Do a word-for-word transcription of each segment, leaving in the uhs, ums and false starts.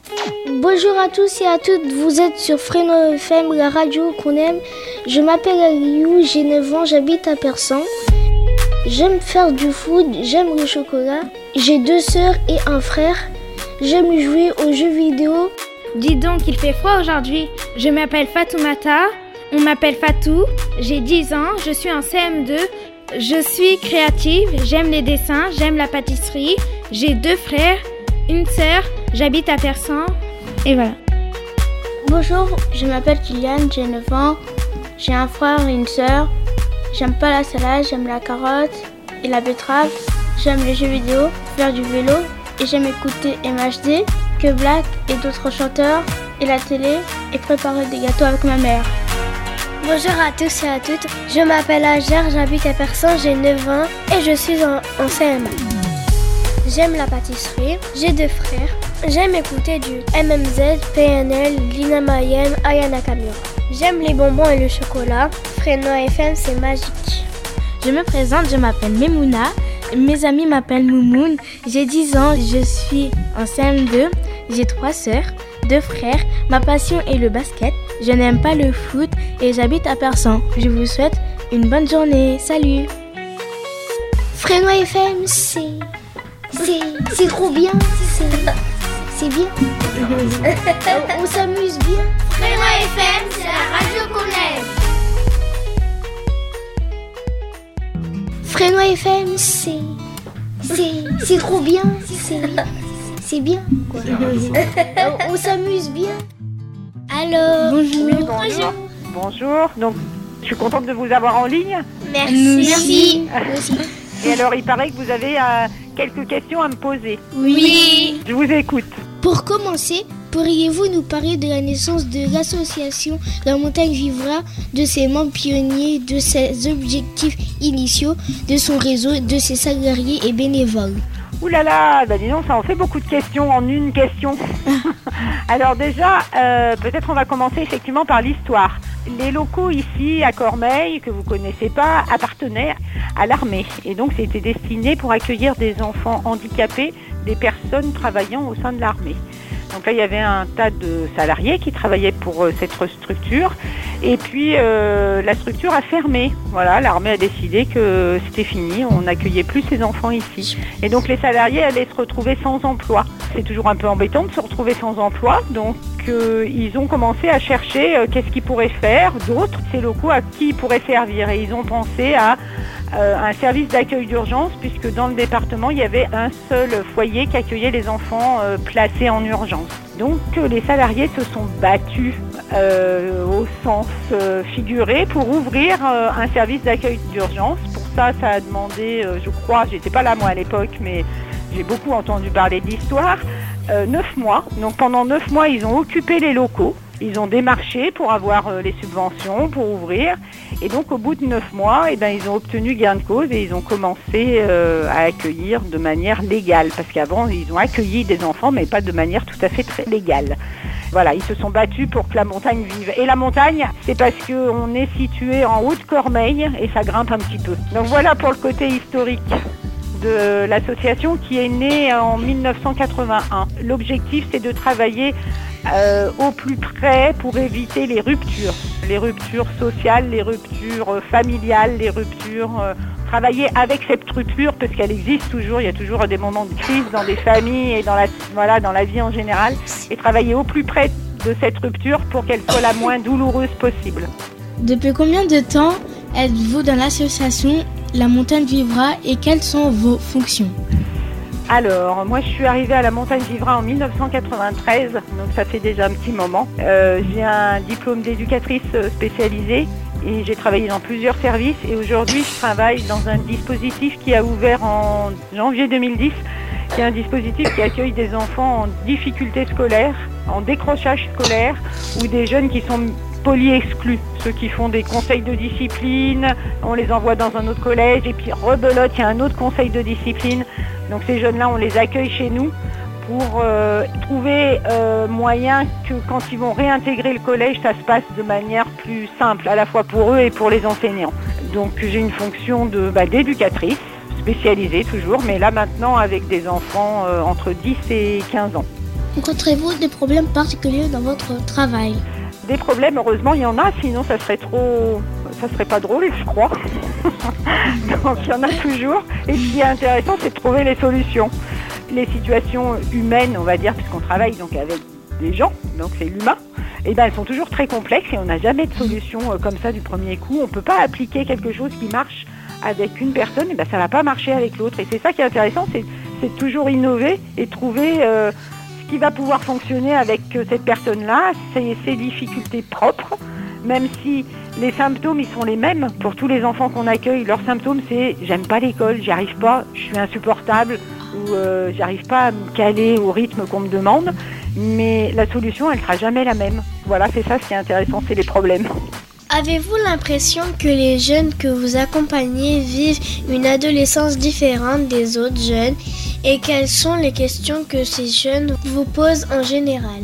Bonjour à tous et à toutes, vous êtes sur Fresno F M, la radio qu'on aime. Je m'appelle Aliou, j'ai neuf ans, j'habite à Persan. J'aime faire du foot, j'aime le chocolat. J'ai deux sœurs et un frère. J'aime jouer aux jeux vidéo. Dis donc, il fait froid aujourd'hui. Je m'appelle Fatoumata, on m'appelle Fatou. J'ai dix ans, je suis en C M deux. Je suis créative, j'aime les dessins, j'aime la pâtisserie. J'ai deux frères, une sœur, j'habite à Persan. Et voilà. Bonjour, je m'appelle Kylian, j'ai neuf ans. J'ai un frère et une sœur. J'aime pas la salade, j'aime la carotte et la betterave. J'aime les jeux vidéo, faire du vélo. Et j'aime écouter M H D, Que Black et d'autres chanteurs. Et la télé et préparer des gâteaux avec ma mère. Bonjour à tous et à toutes, je m'appelle Ager, j'habite à Persan, j'ai neuf ans et je suis en, en C M un. J'aime la pâtisserie, j'ai deux frères, j'aime écouter du M M Z, P N L, Lina Mayem, Aya Nakamura. J'aime les bonbons et le chocolat, Fresno F M c'est magique. Je me présente, je m'appelle Memouna, mes amis m'appellent Moumoun, j'ai dix ans, je suis en C M deux, j'ai trois sœurs, deux frères, ma passion est le basket. Je n'aime pas le foot et j'habite à Persan. Je vous souhaite une bonne journée. Salut. Fresno F M, c'est... C'est... C'est trop bien. C'est... C'est bien. On s'amuse bien. Fresno F M, c'est la radio qu'on aime. Fresno F M, c'est... C'est... C'est trop bien. C'est... C'est bien, quoi. On s'amuse bien. Allô. Bonjour. Oui, bonjour. Bonjour. Donc, je suis contente de vous avoir en ligne. Merci. Merci. Et alors, il paraît que vous avez euh, quelques questions à me poser. Oui. Je vous écoute. Pour commencer, pourriez-vous nous parler de la naissance de l'association La Montagne Vivra, de ses membres pionniers, de ses objectifs initiaux, de son réseau, de ses salariés et bénévoles? Ouh là là, bah dis donc, ça en fait beaucoup de questions en une question. Alors déjà, euh, peut-être on va commencer effectivement par l'histoire. Les locaux ici à Cormeilles, que vous connaissez pas, appartenaient à l'armée. Et donc c'était destiné pour accueillir des enfants handicapés, des personnes travaillant au sein de l'armée. Donc là, il y avait un tas de salariés qui travaillaient pour euh, cette structure. Et puis, euh, la structure a fermé. Voilà, l'armée a décidé que c'était fini. On n'accueillait plus ces enfants ici. Et donc, les salariés allaient se retrouver sans emploi. C'est toujours un peu embêtant de se retrouver sans emploi. Donc, euh, ils ont commencé à chercher euh, qu'est-ce qu'ils pourraient faire d'autres, ces locaux à qui ils pourraient servir. Et ils ont pensé à Euh, un service d'accueil d'urgence, puisque dans le département, il y avait un seul foyer qui accueillait les enfants euh, placés en urgence. Donc euh, les salariés se sont battus euh, au sens euh, figuré pour ouvrir euh, un service d'accueil d'urgence. Pour ça, ça a demandé, euh, je crois, j'étais pas là moi à l'époque, mais j'ai beaucoup entendu parler de l'histoire, euh, neuf mois. Donc pendant neuf mois, ils ont occupé les locaux. Ils ont démarché pour avoir euh, les subventions, pour ouvrir. Et donc, au bout de neuf mois, eh ben, ils ont obtenu gain de cause et ils ont commencé euh, à accueillir de manière légale. Parce qu'avant, ils ont accueilli des enfants, mais pas de manière tout à fait très légale. Voilà, ils se sont battus pour que la montagne vive. Et la montagne, c'est parce qu'on est situé en haut de Cormeilles et ça grimpe un petit peu. Donc voilà pour le côté historique de l'association qui est née en mille neuf cent quatre-vingt-un. L'objectif, c'est de travailler Euh, au plus près pour éviter les ruptures, les ruptures sociales, les ruptures euh, familiales, les ruptures, euh, travailler avec cette rupture parce qu'elle existe toujours, il y a toujours des moments de crise dans des familles et dans la, voilà, dans la vie en général, et travailler au plus près de cette rupture pour qu'elle soit la moins douloureuse possible. Depuis combien de temps êtes-vous dans l'association La Montagne Vivra et quelles sont vos fonctions ? Alors, moi je suis arrivée à la Montagne Vivra en mille neuf cent quatre-vingt-treize, donc ça fait déjà un petit moment. Euh, j'ai un diplôme d'éducatrice spécialisée et j'ai travaillé dans plusieurs services et aujourd'hui je travaille dans un dispositif qui a ouvert en janvier deux mille dix, qui est un dispositif qui accueille des enfants en difficulté scolaire, en décrochage scolaire ou des jeunes qui sont poly-exclus, ceux qui font des conseils de discipline, on les envoie dans un autre collège et puis rebelote, il y a un autre conseil de discipline. Donc ces jeunes-là, on les accueille chez nous pour euh, trouver euh, moyen que quand ils vont réintégrer le collège, ça se passe de manière plus simple, à la fois pour eux et pour les enseignants. Donc j'ai une fonction de, bah, d'éducatrice, spécialisée toujours, mais là maintenant avec des enfants euh, entre dix et quinze ans. Rencontrez-vous des problèmes particuliers dans votre travail? Des problèmes, heureusement, il y en a, sinon ça serait trop... ça serait pas drôle, je crois. Donc il y en a toujours. Et ce qui est intéressant, c'est de trouver les solutions. Les situations humaines, on va dire, puisqu'on travaille donc avec des gens, donc c'est l'humain, et ben elles sont toujours très complexes et on n'a jamais de solution comme ça du premier coup. On ne peut pas appliquer quelque chose qui marche avec une personne, et ben ça ne va pas marcher avec l'autre. Et c'est ça qui est intéressant, c'est, c'est toujours innover et trouver euh, ce qui va pouvoir fonctionner avec cette personne-là, ses, ses difficultés propres, même si les symptômes ils sont les mêmes pour tous les enfants qu'on accueille. Leurs symptômes c'est j'aime pas l'école, j'y arrive pas, je suis insupportable ou euh, j'arrive pas à me caler au rythme qu'on me demande. Mais la solution elle sera jamais la même. Voilà, c'est ça ce qui est intéressant, c'est les problèmes. Avez-vous l'impression que les jeunes que vous accompagnez vivent une adolescence différente des autres jeunes et quelles sont les questions que ces jeunes vous posent en général?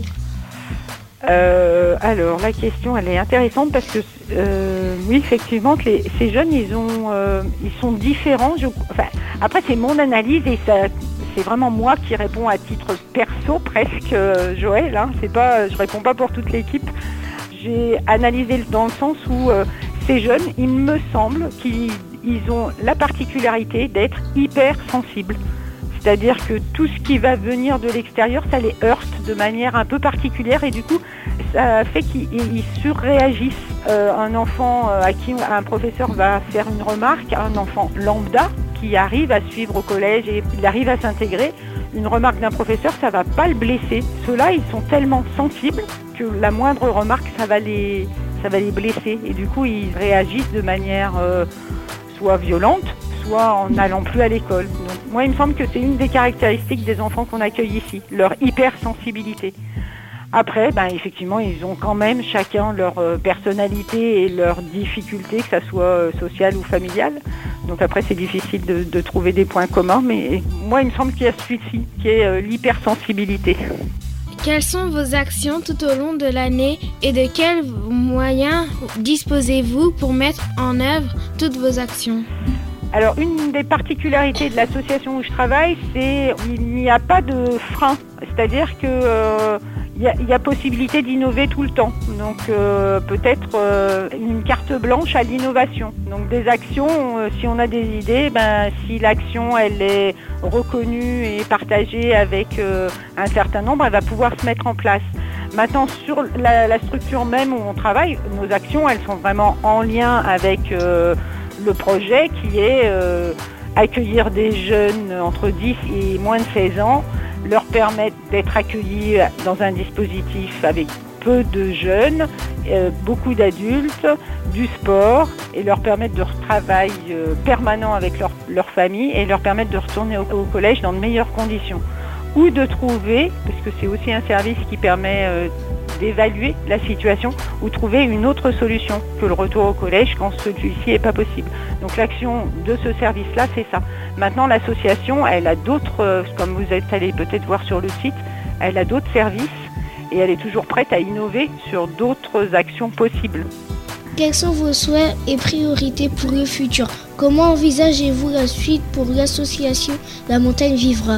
Euh, alors la question elle est intéressante parce que euh, oui effectivement que les, ces jeunes ils ont euh, ils sont différents. Je, enfin, après c'est mon analyse et ça c'est vraiment moi qui réponds à titre perso presque euh, Joël. Hein, c'est pas je réponds pas pour toute l'équipe. J'ai analysé dans le sens où euh, ces jeunes il me semble qu'ils ils ont la particularité d'être hyper sensibles. C'est-à-dire que tout ce qui va venir de l'extérieur, ça les heurte de manière un peu particulière et du coup, ça fait qu'ils ils surréagissent. Euh, un enfant à qui un professeur va faire une remarque, un enfant lambda qui arrive à suivre au collège et il arrive à s'intégrer, une remarque d'un professeur, ça va pas le blesser. Ceux-là, ils sont tellement sensibles que la moindre remarque, ça va les, ça va les blesser. Et du coup, ils réagissent de manière euh, soit violente, soit en n'allant plus à l'école. Donc, moi, il me semble que c'est une des caractéristiques des enfants qu'on accueille ici, leur hypersensibilité. Après, ben, effectivement, ils ont quand même chacun leur euh, personnalité et leurs difficultés, que ça soit euh, sociale ou familiale. Donc après, c'est difficile de, de trouver des points communs, mais moi, il me semble qu'il y a celui-ci, qui est euh, l'hypersensibilité. Quelles sont vos actions tout au long de l'année et de quels moyens disposez-vous pour mettre en œuvre toutes vos actions ? Alors, une des particularités de l'association où je travaille, c'est qu'il n'y a pas de frein. C'est-à-dire que euh, y a, y a possibilité d'innover tout le temps. Donc, euh, peut-être euh, une carte blanche à l'innovation. Donc, des actions, euh, si on a des idées, ben, si l'action, elle est reconnue et partagée avec euh, un certain nombre, elle va pouvoir se mettre en place. Maintenant, sur la, la structure même où on travaille, nos actions, elles sont vraiment en lien avec... Euh, le projet qui est euh, accueillir des jeunes entre dix et moins de seize ans, leur permettre d'être accueillis dans un dispositif avec peu de jeunes, euh, beaucoup d'adultes, du sport et leur permettre de travail euh, permanent avec leur, leur famille et leur permettre de retourner au, au collège dans de meilleures conditions. Ou de trouver, parce que c'est aussi un service qui permet euh, d'évaluer la situation ou trouver une autre solution que le retour au collège quand celui-ci n'est pas possible. Donc l'action de ce service-là, c'est ça. Maintenant, l'association, elle a d'autres, euh, comme vous êtes allé peut-être voir sur le site, elle a d'autres services et elle est toujours prête à innover sur d'autres actions possibles. Quels sont vos souhaits et priorités pour le futur? Comment envisagez-vous la suite pour l'association La Montagne Vivra?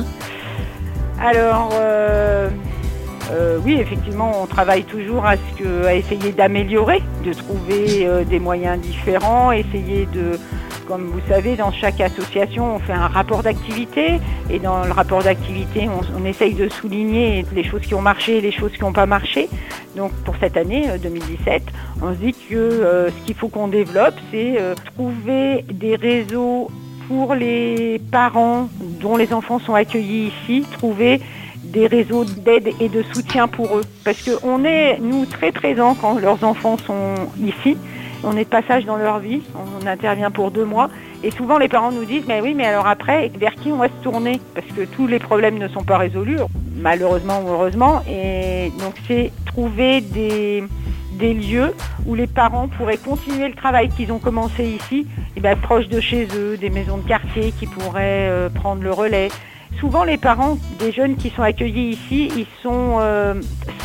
Alors, euh, euh, oui, effectivement, on travaille toujours à, ce que, à essayer d'améliorer, de trouver euh, des moyens différents, essayer de, comme vous savez, dans chaque association, on fait un rapport d'activité et dans le rapport d'activité, on, on essaye de souligner les choses qui ont marché et les choses qui n'ont pas marché. Donc, pour cette année deux mille dix-sept, on se dit que euh, ce qu'il faut qu'on développe, c'est euh, trouver des réseaux pour les parents dont les enfants sont accueillis ici, trouver des réseaux d'aide et de soutien pour eux. Parce qu'on est, nous, très présents quand leurs enfants sont ici. On est de passage dans leur vie, on intervient pour deux mois. Et souvent, les parents nous disent, mais oui, mais alors après, vers qui on va se tourner? Parce que tous les problèmes ne sont pas résolus, malheureusement ou heureusement. Et donc, c'est trouver des... des lieux où les parents pourraient continuer le travail qu'ils ont commencé ici, et bien, proche de chez eux, des maisons de quartier qui pourraient euh, prendre le relais. Souvent, les parents des jeunes qui sont accueillis ici, ils sont euh, seuls,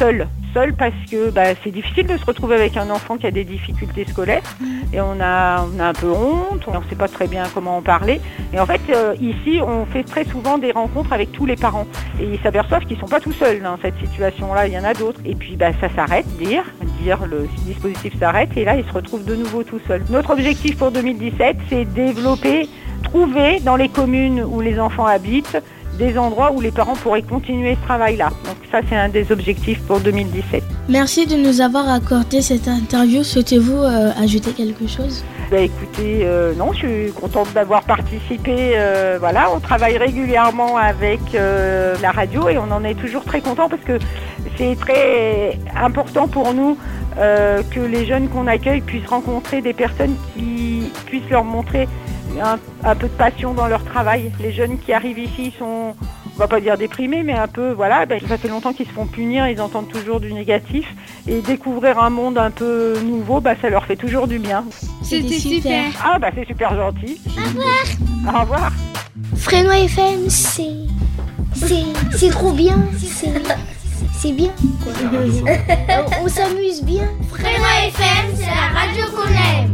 seul parce que bah, c'est difficile de se retrouver avec un enfant qui a des difficultés scolaires et on a, on a un peu honte, on ne sait pas très bien comment en parler. Et en fait, euh, ici, on fait très souvent des rencontres avec tous les parents et ils s'aperçoivent qu'ils ne sont pas tout seuls dans cette situation-là, il y en a d'autres. Et puis bah, ça s'arrête, dire, dire le dispositif s'arrête et là, ils se retrouvent de nouveau tout seuls. Notre objectif pour deux mille dix-sept, c'est développer, trouver dans les communes où les enfants habitent des endroits où les parents pourraient continuer ce travail-là. Donc ça, c'est un des objectifs pour deux mille dix-sept. Merci de nous avoir accordé cette interview. Souhaitez-vous euh, ajouter quelque chose ? Bah, écoutez, euh, non, je suis contente d'avoir participé. Euh, voilà, on travaille régulièrement avec euh, la radio et on en est toujours très content parce que c'est très important pour nous euh, que les jeunes qu'on accueille puissent rencontrer des personnes qui puissent leur montrer Un, un peu de passion dans leur travail. Les jeunes qui arrivent ici sont, on va pas dire déprimés, mais un peu, voilà, ben, ça fait longtemps qu'ils se font punir, ils entendent toujours du négatif. Et découvrir un monde un peu nouveau, ben, ça leur fait toujours du bien. C'était super. Ah, bah c'est super gentil. Au revoir. Au revoir. Fresnoy F M, c'est... C'est, c'est trop bien. C'est, c'est bien, quoi. on, on s'amuse bien. Fresnoy F M, c'est la radio qu'on aime.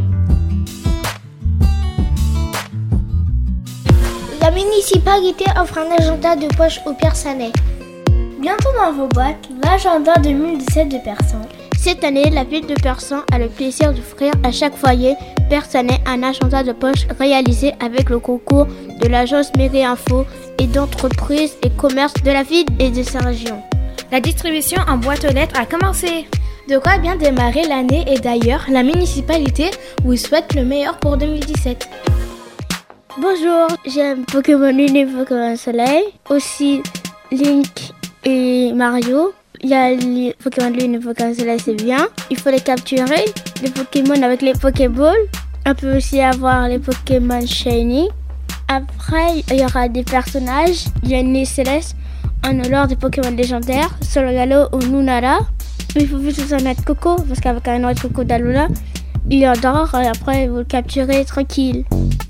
La municipalité offre un agenda de poche aux Persanais. Bientôt dans vos boîtes, l'agenda deux mille dix-sept de Persan. Cette année, la ville de Persan a le plaisir d'offrir à chaque foyer persanais un agenda de poche réalisé avec le concours de l'agence Mairie Info et d'entreprises et commerces de la ville et de sa région. La distribution en boîte aux lettres a commencé. De quoi bien démarrer l'année et d'ailleurs, la municipalité vous souhaite le meilleur pour deux mille dix-sept. Bonjour, j'aime Pokémon Lune et Pokémon Soleil, aussi Link et Mario. Il y a les Pokémon Lune et Pokémon Soleil, c'est bien. Il faut les capturer, les Pokémon avec les Pokéballs. On peut aussi avoir les Pokémon Shiny. Après, il y aura des personnages. Il y a une île céleste en honneur des Pokémon légendaires, Solgaleo ou Lunara. Il faut juste en mettre Coco, parce qu'avec un autre Coco d'Aluna, il adore et après vous le capturez tranquille.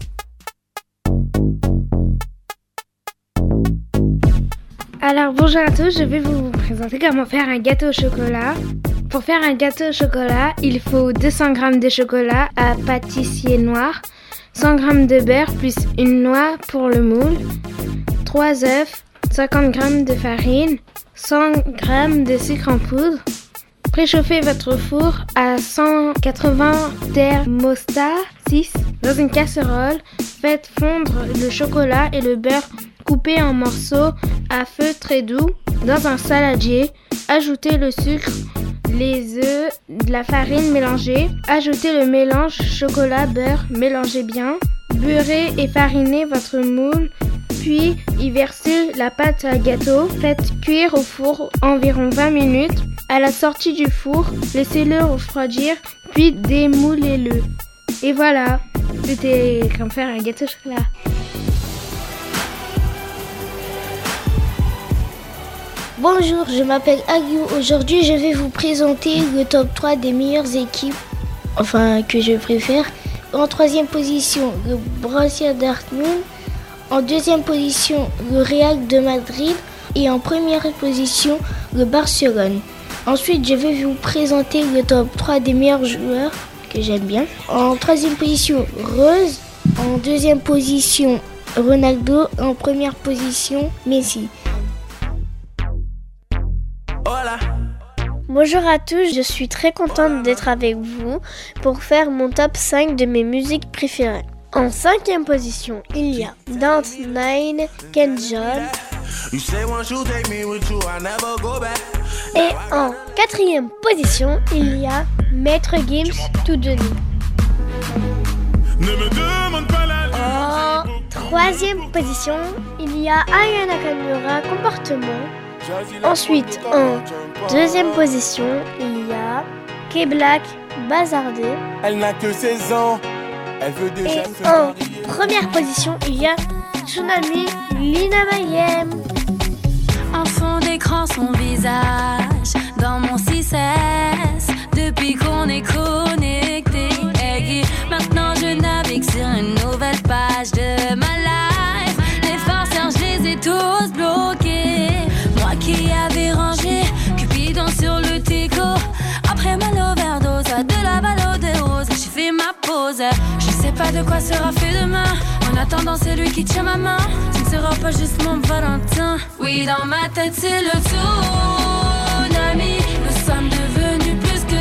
Alors bonjour à tous, je vais vous présenter comment faire un gâteau au chocolat. Pour faire un gâteau au chocolat, il faut deux cents grammes de chocolat à pâtissier noir, cent grammes de beurre plus une noix pour le moule, trois œufs, cinquante grammes de farine, cent grammes de sucre en poudre. Préchauffez votre four à cent quatre-vingts thermostat six dans une casserole. Faites fondre le chocolat et le beurre coupé en morceaux à feu très doux dans un saladier. Ajoutez le sucre, les œufs, de la farine mélangée. Ajoutez le mélange chocolat-beurre, mélangez bien. Beurrez et farinez votre moule, puis y versez la pâte à gâteau. Faites cuire au four environ vingt minutes. À la sortie du four, laissez-le refroidir, puis démoulez-le. Et voilà, c'était comme faire un gâteau au chocolat. Bonjour, je m'appelle Agiou. Aujourd'hui, je vais vous présenter le top trois des meilleures équipes, enfin que je préfère. En troisième position, le Borussia Dortmund. En deuxième position, le Real de Madrid. Et en première position, le Barcelone. Ensuite, je vais vous présenter le top trois des meilleurs joueurs que j'aime bien. En troisième position, Rose. En deuxième position, Ronaldo. En première position, Messi. Bonjour à tous, je suis très contente d'être avec vous pour faire mon top cinq de mes musiques préférées. En cinquième position, il y a Dance Nine, Ken John. Et en quatrième position, il y a Maître Gims, Tout Donné. En troisième position, il y a Aya Nakamura, Comportement. Ensuite, en deuxième position, il y a K-Black, Bazardé. Elle n'a que seize ans, elle veut déjà Et se en marier. première position, il y a Tsunami, Lina Mayhem. En fond d'écran, son visage dans mon six S. Depuis qu'on est connecté, hey, maintenant je navigue sur une nouvelle page de ma life. Les farceurs, je les ai tous bloqués. Moi qui avais rangé Cupidon sur le T de quoi sera fait demain. En attendant, c'est lui qui tient ma main. Tu ne seras pas juste mon Valentin. Oui, dans ma tête, c'est le tsunami. Nous sommes devenus plus que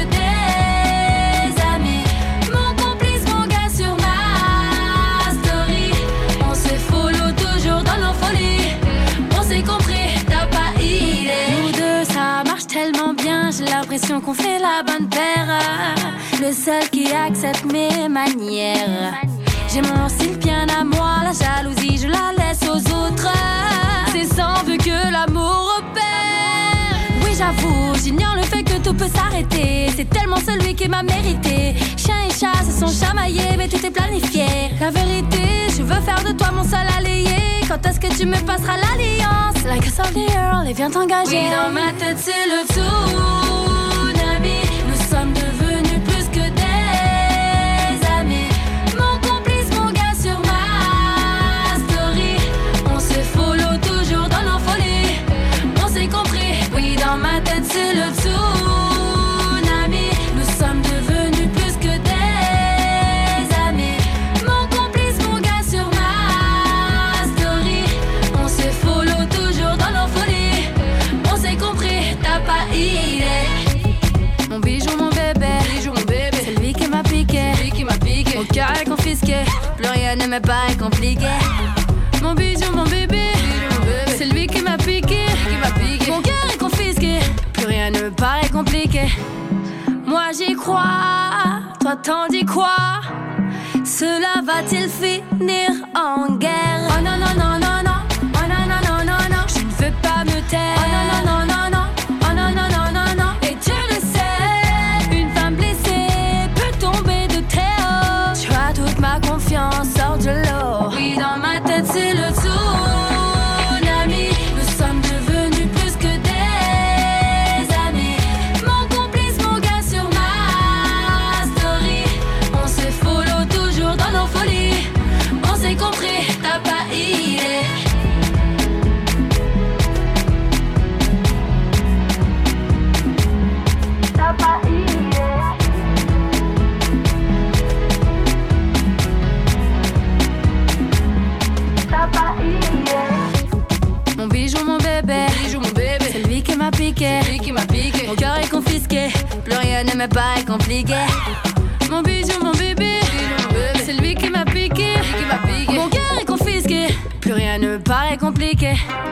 des amis. Mon complice, mon gars sur ma story. On se follow toujours dans nos folies. On s'est compris, t'as pas idée. Nous deux, ça marche tellement bien. J'ai l'impression qu'on fait la bonne paire. Le seul qui accepte mes manières. J'ai mon style bien à moi. La jalousie, je la laisse aux autres. C'est sans vœu que l'amour opère. Oui, j'avoue, j'ignore le fait que tout peut s'arrêter. C'est tellement celui qui m'a mérité. Chien et chat se sont chamaillés, mais tout est planifié. La vérité, je veux faire de toi mon seul allié. Quand est-ce que tu me passeras l'alliance? Like a soldier, allez viens t'engager. Oui, dans ma tête c'est le tsunami. Nous sommes devenus plus que des amis. Mon complice, mon gars sur ma story. On se follow toujours dans nos folies. On s'est compris. Oui, dans ma tête c'est le tsunami. Nous sommes devenus plus que des amis. Mon complice, mon gars sur ma story. On se follow toujours dans nos folies. On s'est compris, t'as pas idée. Mon bijou, mon bébé, bijou, mon bébé. C'est lui qui m'a piqué, lui qui m'a piqué. Mon cœur est confisqué, plus rien ne me paraît compliqué. Mon bijou, mon bébé, bijou, mon bébé. C'est lui qui m'a piqué, lui qui m'a piqué. Mon cœur est confisqué, plus rien ne me paraît compliqué. Moi j'y crois, toi t'en dis quoi? Cela va-t-il finir en guerre? Oh non non non non non, oh non non non non non, je ne veux pas me taire. Oh non non non non non, oh non non non non non. Et tu le sais, une femme blessée peut tomber de très haut. Tu as toute ma confiance, sors de l'eau. Oui, dans ma tête c'est le tsunami. Nous sommes devenus plus que des amis. Mon complice, mon gars sur ma story. On se follow toujours dans nos folies. On s'est compris, t'as pas idée. T'as pas idée. T'as pas idée. Mon bijou, mon bébé, bijou, mon bébé. C'est lui qui m'a piqué, lui qui m'a piqué. Mon cœur est confisqué, plus rien ne me paraît compliqué. Mon bijou, mon bébé, bijou, mon bébé. C'est lui qui m'a piqué, lui qui m'a piqué. Mon cœur est confisqué, plus rien ne me paraît compliqué.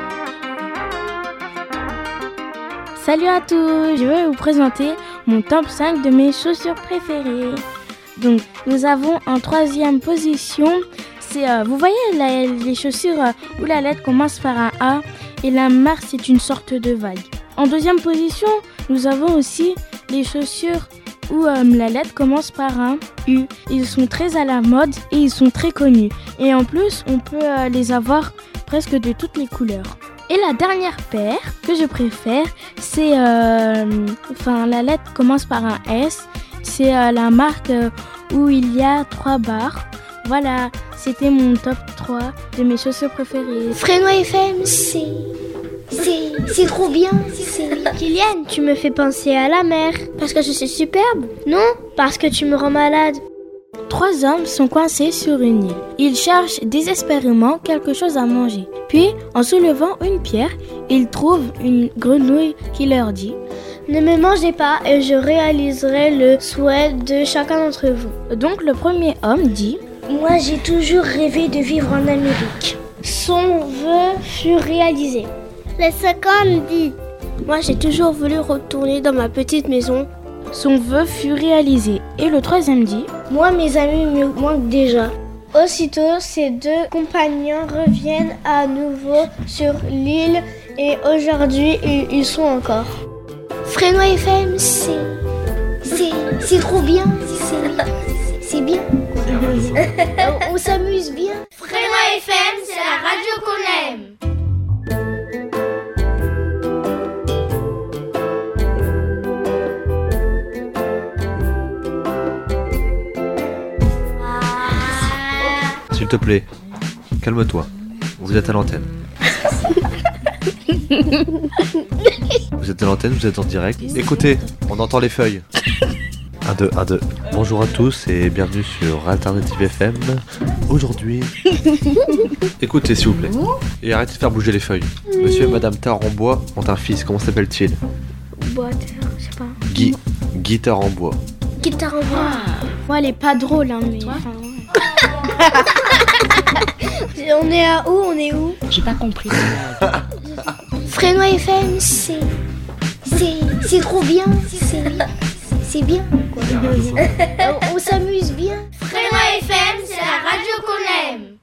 Salut à tous, je vais vous présenter mon top cinq de mes chaussures préférées. Donc, nous avons en troisième position, c'est, euh, vous voyez la, les chaussures euh, où la lettre commence par un A et la marque c'est une sorte de vague. En deuxième position, nous avons aussi les chaussures où euh, la lettre commence par un U. Ils sont très à la mode et ils sont très connus. Et en plus, on peut euh, les avoir presque de toutes les couleurs. Et la dernière paire que je préfère, c'est... Euh, enfin, la lettre commence par un S. C'est euh, la marque euh, où il y a trois barres. Voilà, c'était mon top trois de mes chaussures préférées. Fresno F M, c'est... C'est... C'est trop bien. C'est... Kylian, tu me fais penser à la mer. Parce que je suis superbe? Non, parce que tu me rends malade. Trois hommes sont coincés sur une île. Ils cherchent désespérément quelque chose à manger. Puis, en soulevant une pierre, ils trouvent une grenouille qui leur dit « Ne me mangez pas et je réaliserai le souhait de chacun d'entre vous. » Donc le premier homme dit « Moi j'ai toujours rêvé de vivre en Amérique. » Son vœu fut réalisé. Le second dit « Moi j'ai toujours voulu retourner dans ma petite maison. » Son vœu fut réalisé. Et le troisième dit « Moi, mes amis me manquent déjà. » Aussitôt, ces deux compagnons reviennent à nouveau sur l'île et aujourd'hui, ils sont encore. Fresno F M, c'est... C'est... C'est trop bien. C'est... C'est bien. on, on s'amuse bien. Fresno F M, c'est la radio qu'on aime. S'il te plaît, calme-toi. Vous êtes à l'antenne. Vous êtes à l'antenne, vous êtes en direct. Écoutez, on entend les feuilles. un, deux, un, deux. Bonjour à tous et bienvenue sur Alternative F M. Aujourd'hui... Écoutez s'il vous plaît. Et arrêtez de faire bouger les feuilles. Monsieur et Madame Tarambois ont un fils, comment s'appelle-t-il? Bois, je sais pas. Guy. Guy Tarambois. Guy Tarambois. Moi, elle est pas drôle, hein, mais... Enfin, ouais. On est à où? On est où? J'ai pas compris. Fresnoy F M, c'est... C'est... C'est trop bien. C'est... C'est bien, quoi. on, on s'amuse bien. Fresnoy F M, c'est la radio qu'on aime.